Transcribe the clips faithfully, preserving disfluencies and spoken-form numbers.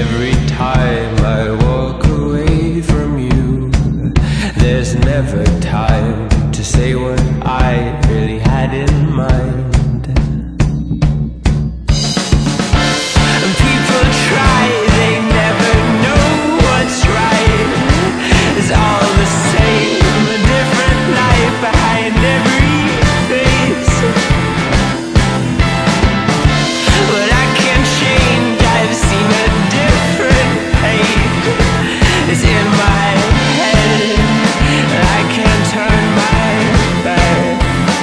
every time I walk away from you, there's never time to say what I really had in mind. People try, they never know what's right. It's all the same, a different life behind every face. But I can't change, I've seen a different page. It's in my head, I can't turn my back.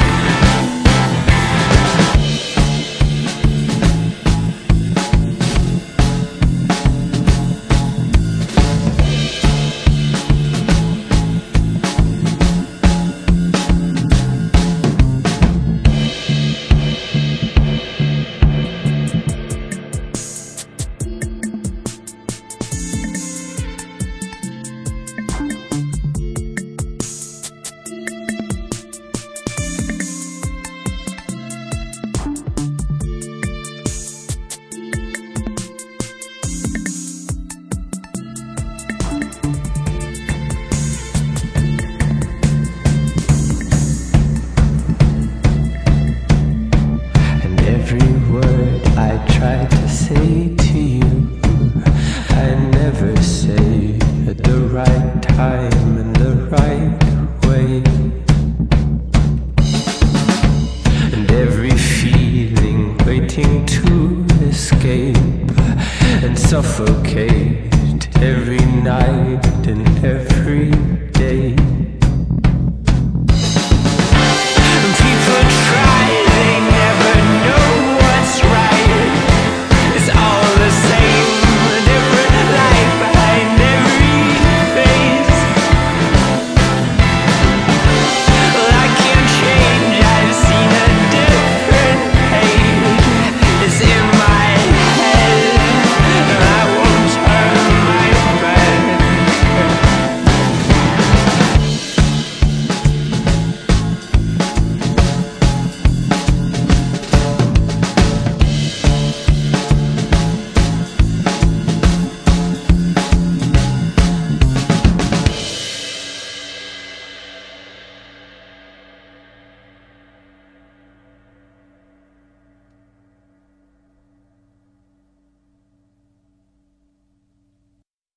Every word I try to say to you, I never say at the right time and the right way. And every feeling waiting to escape and suffocate